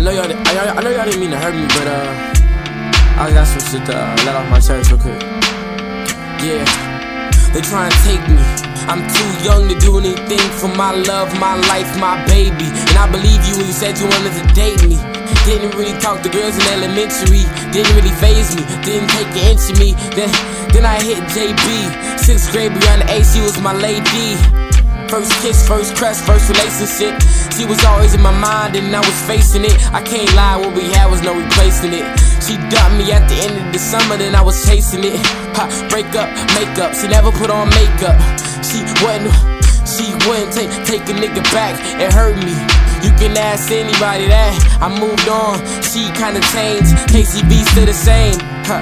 know y'all didn't mean to hurt me, but I got some shit to let off my chest real quick. Yeah, they trying to take me. I'm too young to do anything for my love, my life, my baby. And I believe you when you said you wanted to date me. Didn't really talk to girls in elementary. Didn't really faze me, didn't take an inch of me. Then I hit JB. 6th grade beyond the A, she was my lady. First kiss, first crush, first relationship. She was always in my mind and I was facing it. I can't lie, what we had was no replacing it. She dumped me at the end of the summer, then I was chasing it. Break up, makeup, she never put on makeup. She wouldn't take a nigga back, it hurt me. You can ask anybody that, I moved on. She kinda changed, KCB still the same.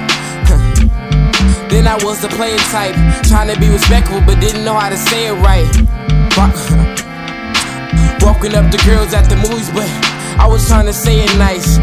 Then I was the playing type, trying to be respectful but didn't know how to say it right. Walking up to girls at the movies, but I was trying to say it nice.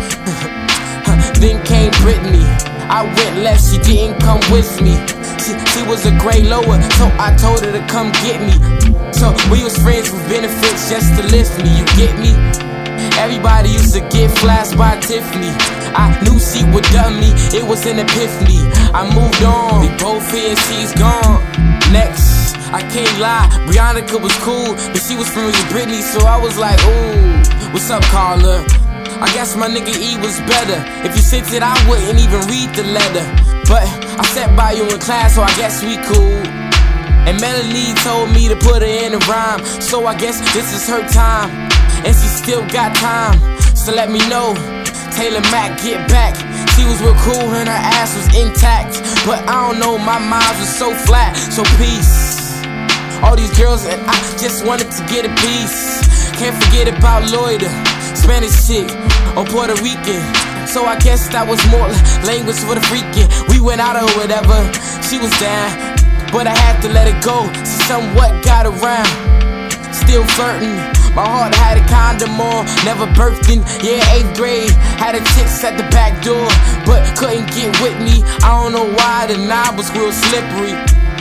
Then came Britney, I went left, she didn't come with me. She was a grade lower, so I told her to come get me. So we was friends with benefits just to lift me, you get me? Everybody used to get flashed by Tiffany. I knew she would dump me, it was an epiphany. I moved on, we both here, she's gone. Next, I can't lie, Briannica was cool, but she was friends with Britney, so I was like, ooh, what's up, Carla? I guess my nigga E was better. If you sent it, I wouldn't even read the letter. But I sat by you in class, so I guess we cool. And Melanie told me to put her in a rhyme, so I guess this is her time. And she still got time, so let me know. Taylor Mac, get back. She was real cool and her ass was intact, but I don't know, my mind was so flat. So peace. All these girls and I just wanted to get a piece. Can't forget about Loida, Spanish chick or Puerto Rican. So I guess that was more language for the freaking. We went out or whatever, she was down, but I had to let it go. She somewhat got around, still flirting. My heart had a condom on, never birthing. Yeah, 8th grade, had a chicks at the back door, but couldn't get with me. I don't know why, the knob was real slippery.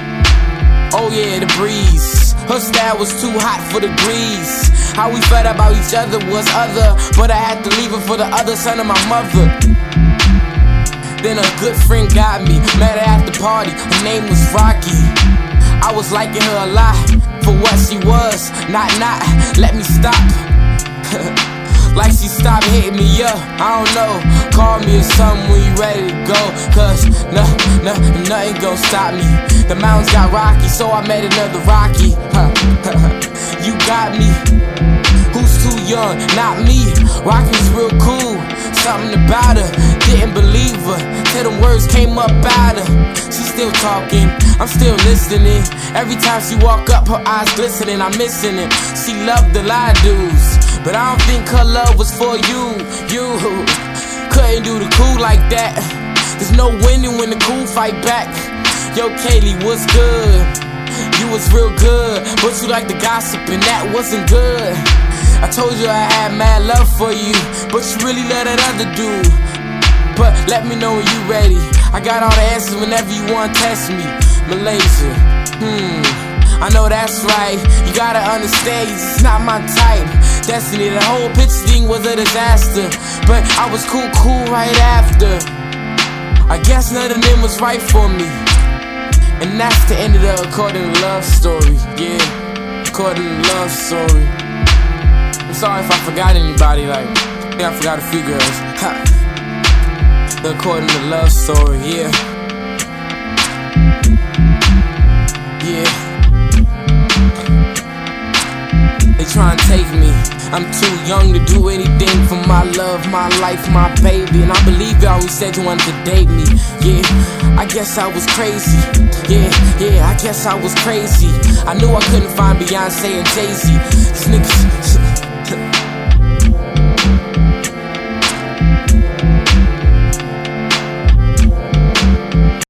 Oh yeah, the breeze, her style was too hot for the breeze. How we felt about each other was other, but I had to leave her for the other son of my mother. Then a good friend got me, met her at the party, her name was Rocky. I was liking her a lot for what she was, not let me stop. Like she stopped hitting me up, I don't know. Call me or something when you ready to go, cause nothing gon' stop me. The mountains got rocky, so I met another Rocky. You got me, who's too young? Not me. Rocky's real cool, something about her, didn't believe her till them words came up out her. She's still talking, I'm still listening. Every time she walk up, her eyes glistening, I'm missing it. She loved the lie dudes, but I don't think her love was for you. You couldn't do the cool like that. There's no winning when the cool fight back. Yo, Kaylee, what's good? You was real good, but you like the gossip and that wasn't good. I told you I had mad love for you, but you really let that other dude. But let me know when you ready, I got all the answers whenever you want to test me. Malaysia, I know that's right. You gotta understand, you're just not my type. Destiny, the whole picture thing was a disaster, but I was cool right after. I guess none of them was right for me. And that's the end of the According to Love story. Yeah, According to Love story. I'm sorry if I forgot anybody, like, I think I forgot a few girls. The According to Love story, yeah. Yeah. They try and take me. I'm too young to do anything for my love, my life, my baby. And I believe y'all always said you wanted to date me. Yeah, I guess I was crazy. Yeah, I guess I was crazy. I knew I couldn't find Beyonce and Jay-Z. These niggas